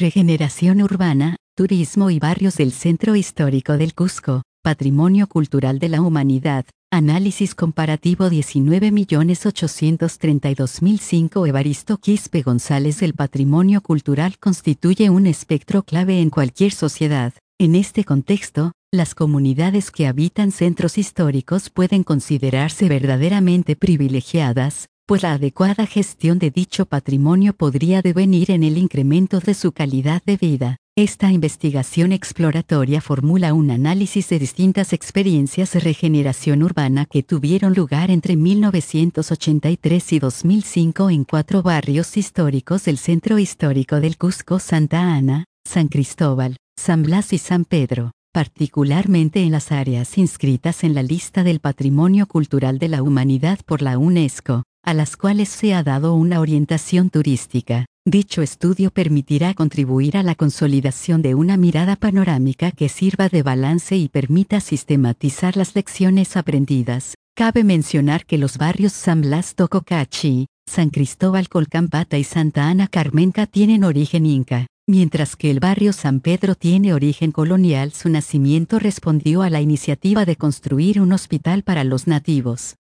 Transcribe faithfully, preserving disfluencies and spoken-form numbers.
Regeneración urbana, turismo y barrios del Centro Histórico del Cusco, Patrimonio Cultural de la Humanidad, análisis comparativo diecinueve millones ochocientos treinta y dos mil cinco. Evaristo Quispe González. El patrimonio cultural constituye un espectro clave en cualquier sociedad. En este contexto, las comunidades que habitan centros históricos pueden considerarse verdaderamente privilegiadas, pues la adecuada gestión de dicho patrimonio podría devenir en el incremento de su calidad de vida. Esta investigación exploratoria formula un análisis de distintas experiencias de regeneración urbana que tuvieron lugar entre mil novecientos ochenta y tres y dos mil cinco en cuatro barrios históricos del Centro Histórico del Cusco: Santa Ana, San Cristóbal, San Blas y San Pedro, particularmente en las áreas inscritas en la lista del Patrimonio Cultural de la Humanidad por la UNESCO, a las cuales se ha dado una orientación turística. Dicho estudio permitirá contribuir a la consolidación de una mirada panorámica que sirva de balance y permita sistematizar las lecciones aprendidas. Cabe mencionar que los barrios San Blas Tococachi, San Cristóbal Colcampata y Santa Ana Carmenca tienen origen inca, mientras que el barrio San Pedro tiene origen colonial. Su nacimiento respondió a la iniciativa de construir un hospital para los nativos.